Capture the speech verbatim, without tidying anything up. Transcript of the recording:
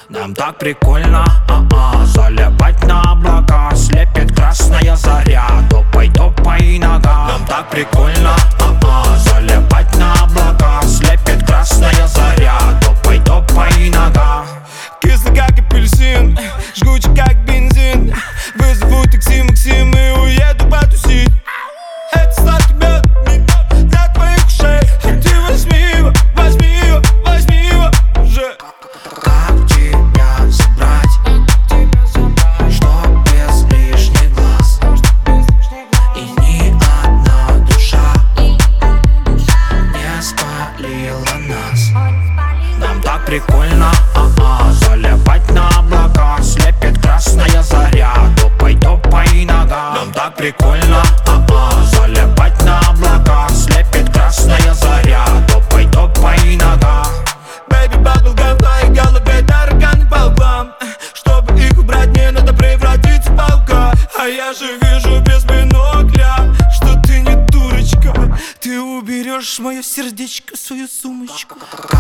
Нам так прикольно, а-а, залипать на облака. Слепит красная заря, топай, топай нога. Нам так прикольно, а-а, залипать на облака. Слепит красная заря, топай, топай нога. Кислый как апельсин, жгучий как бензин. Вызову такси, Максим, и уеду потусить. Это сладкий мед для твоих ушей. Ты возьми его, возьми его, возьми его уже. Как тебя забрать, чтоб без лишних глаз, и ни одна душа не спалила нас. Нам так прикольно, а-а, залипать на облака. Слепит красная заря, топай, топай нога. Нам так прикольно, а-а, залипать на облака. Слепит красная заря, топай, топай нога. Baby bubblegum, в твоей голове тараканы по углам. Чтобы их убрать, мне надо превратиться в паука. А я же вижу без бинокля, что ты не дурочка. Ты уберешь мое сердечко в свою сумочку.